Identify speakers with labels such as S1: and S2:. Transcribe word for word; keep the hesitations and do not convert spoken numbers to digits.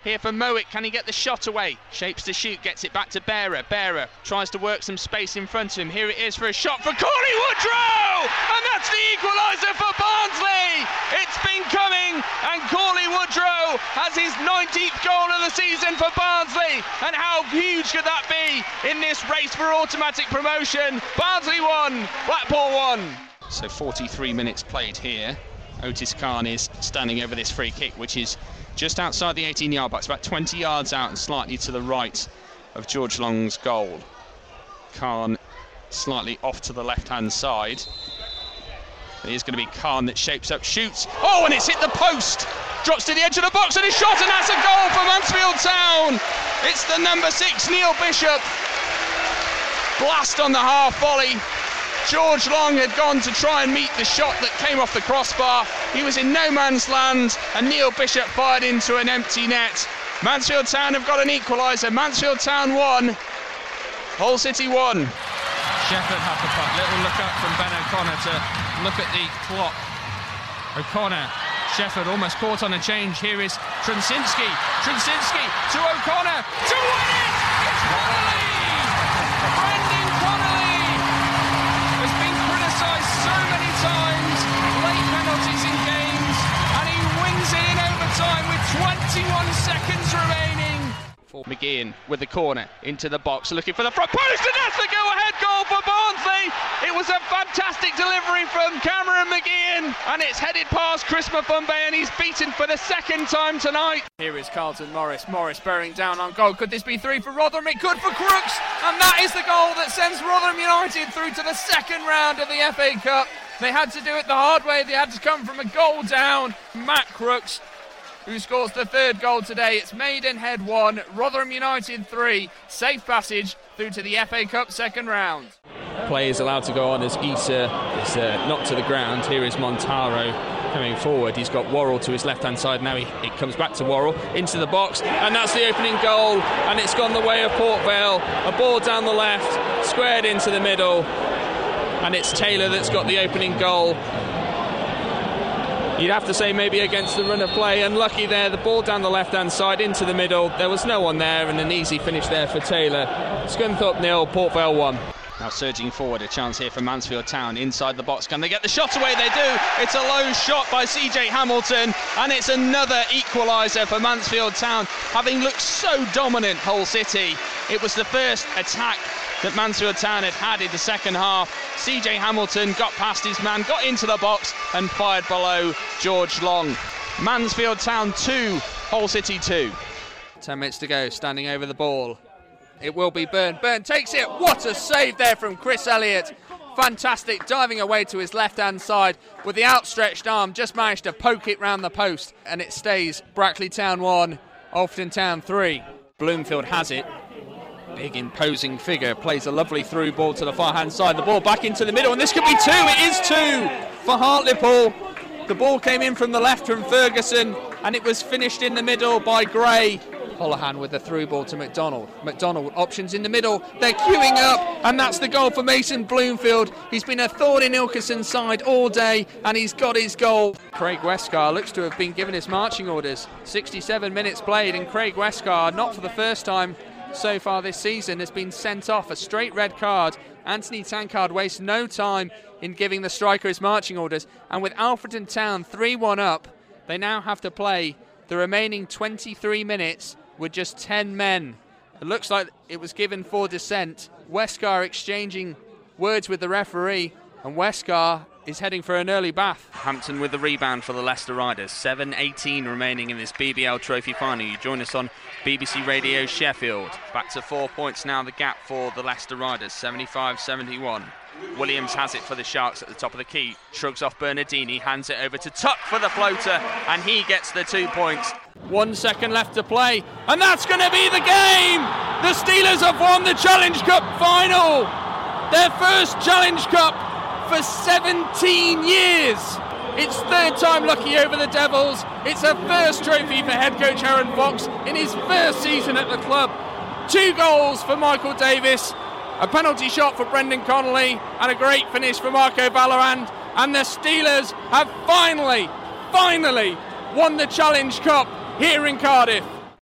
S1: Here for Mowat, can he get the shot away? Shapes to shoot, gets it back to Bearer. Bearer tries to work some space in front of him. Here it is for a shot for Cauley Woodrow! And that's the equaliser for Barnsley! It's been coming, and Cauley Woodrow has his nineteenth goal of the season for Barnsley. And how huge could that be in this race for automatic promotion? Barnsley won, Blackpool won. So forty-three minutes played here. Otis Khan is standing over this free kick, which is just outside the eighteen yard box, about twenty yards out and slightly to the right of George Long's goal. Khan slightly off to the left hand side. It is going to be Khan that shapes up, shoots. Oh, and it's hit the post! Drops to the edge of the box and a shot, and that's a goal for Mansfield Town! It's the number six, Neil Bishop. Blast on the half volley. George Long had gone to try and meet the shot that came off the crossbar. He was in no man's land, and Neil Bishop fired into an empty net. Mansfield Town have got an equaliser. Mansfield Town won, Hull City won.
S2: Shefford have the puck. Little look up from Ben O'Connor to look at the clock. O'Connor, Shefford almost caught on a change. Here is Trunsinski. Trunsinski to O'Connor to win it! It's Connolly! Brendan Connolly has been criticised so many times, late penalties in games, and he wins it in overtime with twenty-one seconds remaining.
S1: McGeehan with the corner into the box, looking for the front post, and that's the go-ahead goal for Barnsley. It was a fantastic delivery from Cameron McGeehan, and it's headed past Chris Mufumbe, and he's beaten for the second time tonight.
S2: Here is Carlton Morris. Morris bearing down on goal. Could this be three for Rotherham? It could for Crooks, and that is the goal that sends Rotherham United through to the second round of the F A Cup. They had to do it the hard way. They had to come from a goal down. Matt Crooks, who scores the third goal today. It's Maidenhead one, Rotherham United three. Safe passage through to the F A Cup second round.
S3: Play is allowed to go on as Issa is uh, knocked to the ground. Here is Montaro coming forward. He's got Worrell to his left hand side now. He, it comes back to Worrell into the box, and that's the opening goal, and it's gone the way of Port Vale. A ball down the left, squared into the middle, and it's Taylor that's got the opening goal. You'd have to say maybe against the run of play. Unlucky there, the ball down the left-hand side into the middle. There was no one there, and an easy finish there for Taylor. Scunthorpe nil, Port Vale one.
S1: Now surging forward, a chance here for Mansfield Town inside the box. Can they get the shot away? They do. It's a low shot by C J Hamilton, and it's another equaliser for Mansfield Town. Having looked so dominant, Hull City, it was the first attack that Mansfield Town had had in the second half. C J Hamilton got past his man, got into the box and fired below George Long. Mansfield Town two, Hull City two.
S2: Ten minutes to go, standing over the ball. It will be Byrne. Byrne takes it. What a save there from Chris Elliott. Fantastic, diving away to his left-hand side with the outstretched arm. Just managed to poke it round the post, and it stays Brackley Town one, Alfreton Town three. Bloomfield has it. Big imposing figure, plays a lovely through ball to the far hand side, the ball back into the middle, and this could be two. It is two for Hartlepool. The ball came in from the left from Ferguson, and it was finished in the middle by Gray. Holohan with the through ball to McDonald. McDonald options in the middle, they're queuing up, and that's the goal for Mason Bloomfield. He's been a thorn in Ilkeson's side all day, and he's got his goal. Craig Westcar looks to have been given his marching orders. sixty-seven minutes played, and Craig Westcar, not for the first time so far this season, has been sent off. A straight red card. Anthony Tankard wastes no time in giving the striker his marching orders, and with Alfreton Town three one up, they now have to play the remaining twenty-three minutes with just ten men. It looks like it was given for dissent. Westcar exchanging words with the referee, and Westcar is heading for an early bath.
S3: Hampton with the rebound for the Leicester Riders. seven eighteen remaining in this B B L Trophy final. You join us on B B C Radio Sheffield. Back to four points now, the gap for the Leicester Riders, seventy-five seventy-one. Williams has it for the Sharks at the top of the key. Shrugs off Bernardini, hands it over to Tuck for the floater, and he gets the two points.
S2: One second left to play, and that's going to be the game! The Steelers have won the Challenge Cup final! Their first Challenge Cup for seventeen years! It's third time lucky over the Devils. It's a first trophy for head coach Aaron Fox in his first season at the club. Two goals for Michael Davis, a penalty shot for Brendan Connolly, and a great finish for Marco Valorand. And the Steelers have finally, finally won the Challenge Cup here in Cardiff.